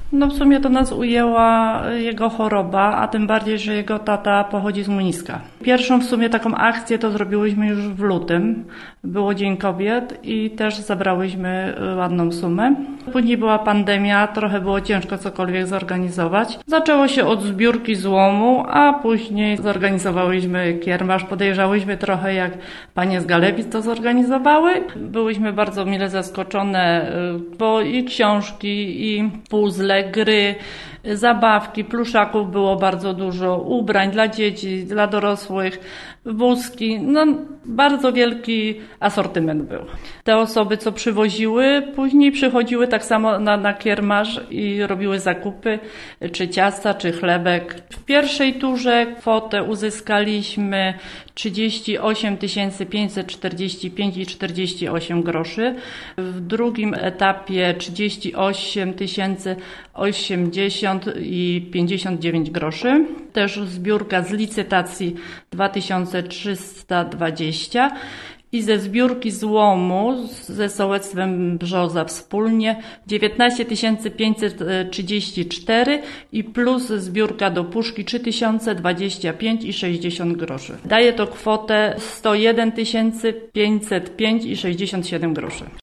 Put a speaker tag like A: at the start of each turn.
A: No w sumie to nas ujęła jego choroba, a tym bardziej, że jego tata pochodzi z Muniska. Pierwszą w sumie taką akcję to zrobiłyśmy już w lutym. Było Dzień Kobiet i też zebrałyśmy ładną sumę. Później była pandemia, trochę było ciężko cokolwiek zorganizować. Zaczęło się od zbiórki złomu, a później zorganizowałyśmy kiermasz. Podejrzałyśmy trochę, jak panie z Galewic to zorganizowały. Byłyśmy bardzo mile zaskoczone, bo i książki, i puzzle, gry, zabawki, pluszaków było bardzo dużo, ubrań dla dzieci, dla dorosłych, wózki, bardzo wielki asortyment był. Te osoby, co przywoziły, później przychodziły tak samo na kiermasz i robiły zakupy, czy ciasta, czy chlebek. W pierwszej turze kwotę uzyskaliśmy 38 545,48 groszy. W drugim etapie 38 080,59 groszy. Też zbiórka z licytacji 2320 i ze zbiórki złomu ze sołectwem Brzoza wspólnie 19 534 i plus zbiórka do puszki 3025,60 groszy. Daje to kwotę 101 505,67 groszy.